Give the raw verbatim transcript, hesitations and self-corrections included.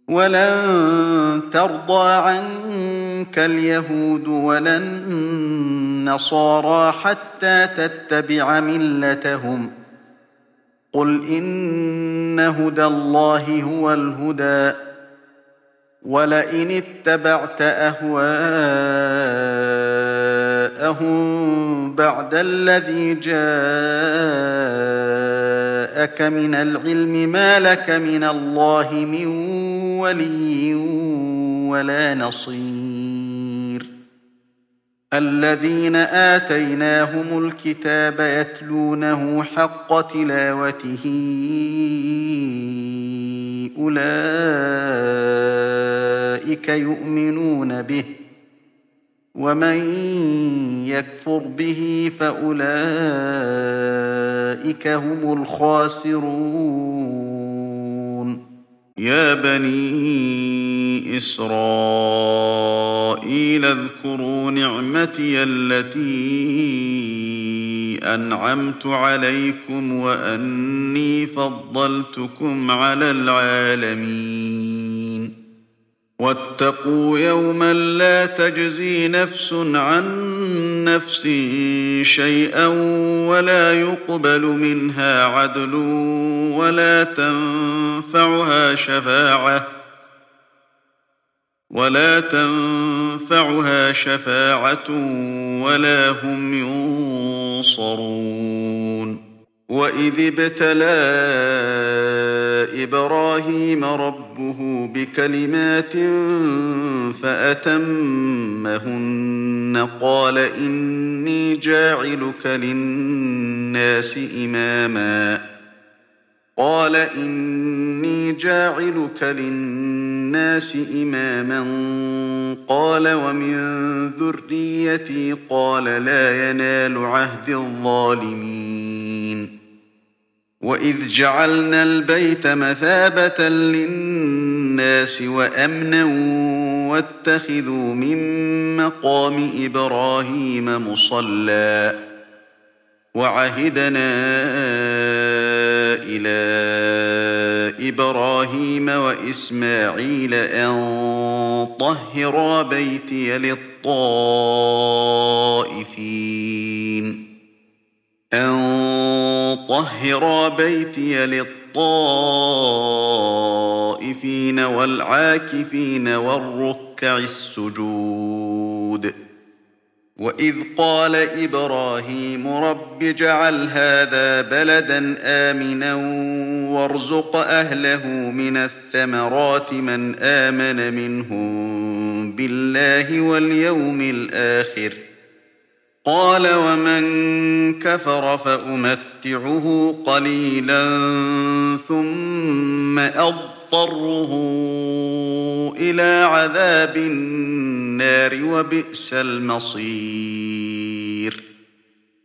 ولن ترضى عنك اليهود ولا النصارى حتى تتبع ملتهم قل إن هدى الله هو الهدى ولئن اتبعت أهواءهم بعد الذي جاءك من العلم ما لك من الله من ولي ولا نصير الذين آتيناهم الكتاب يتلونه حق تلاوته أولئك يؤمنون به ومن يكفر به فأولئك هم الخاسرون يا بني إسرائيل اذكروا نعمتي التي أنعمت عليكم وأني فضلتكم على العالمين واتقوا يوما لا تجزي نفس عن نفس شيئا ولا يقبل منها عدل ولا تنفعها شفاعة ولا تنفعها شفاعة ولا هم ينصرون وإذ ابتلى إبراهيم ربه بكلمات فأتمهن قال إني جاعلك للناس إماما قال إني جاعلك للناس إماما قال ومن ذريتي قال لا ينال عهد الظالمين وإذ جعلنا البيت مثابة للناس وأمنا واتخذوا من مقام إبراهيم مصلى وعهدنا إلى إبراهيم وإسماعيل أن طهرا بيتي للطائفين أن طهرا بيتي للطائفين والعاكفين والركع السجود وإذ قال إبراهيم رب اجعل هذا بلدا آمنا وارزق أهله من الثمرات من آمن منهم بالله واليوم الآخر قال ومن كفر فأمتعه قليلا ثم أضطره إلى عذاب النار وبئس المصير